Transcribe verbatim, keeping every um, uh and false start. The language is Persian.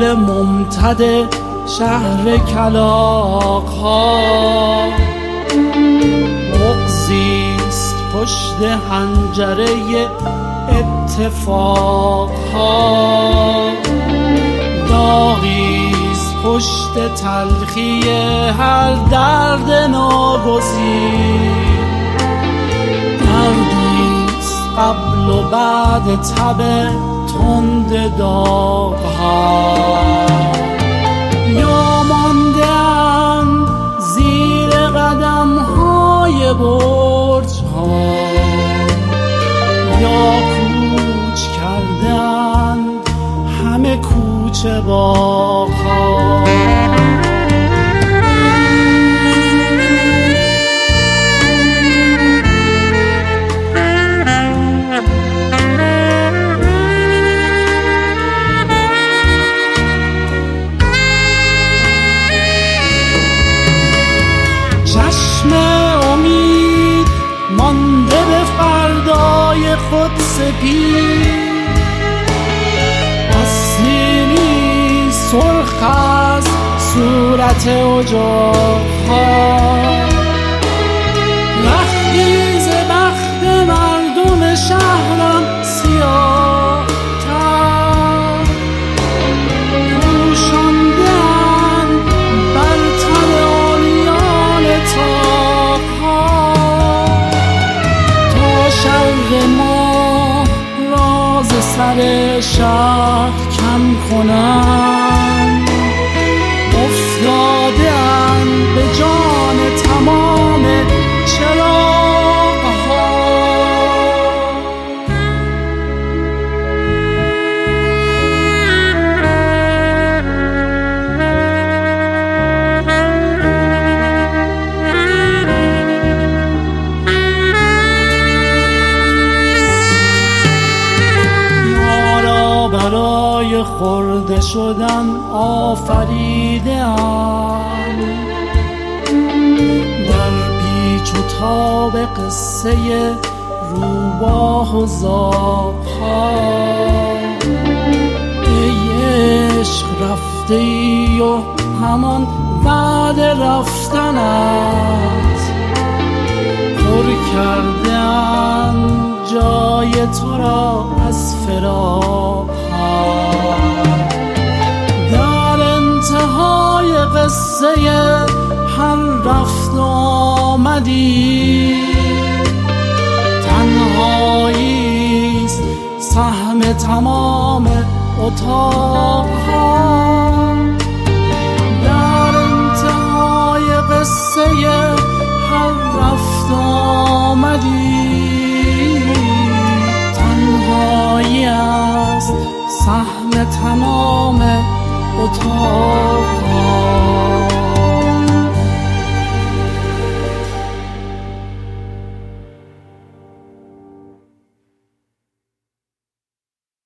دل ممتد شهر کلاغ ها، بغضیست پشت حنجره اتفاق ها، داغیست پشت تلخی هر درد ناگزیر، دردیست قبل و بعد تب تند داغ ها، یا مانده‌اند زیر قدم های برج ها، یا کوچ کردند همه کوچه باغ ها. چشم امید مانده به فردای خود سپید، اصلی نیست سرخ است صورت اجاق ها، رخیز بخت مردم شهرم سیاه تر، پوشانده‌اند بر تن عالیان طاق ها، تا شر ما راز سر شهر کم کنند، افتاده‌اند به جان تمام چراغ ها. ما را برای خرده شدن آفریده‌اند، در پیچ و تاب قصه روباه و زاغ ها، ای عشق رفته ای و همان بعد رفتنت، پر کرده‌اند جای تو را از فراق ها، در انتهای قصه هر رفت و آمدی، تنهاییست سهم تمام اتاق ها.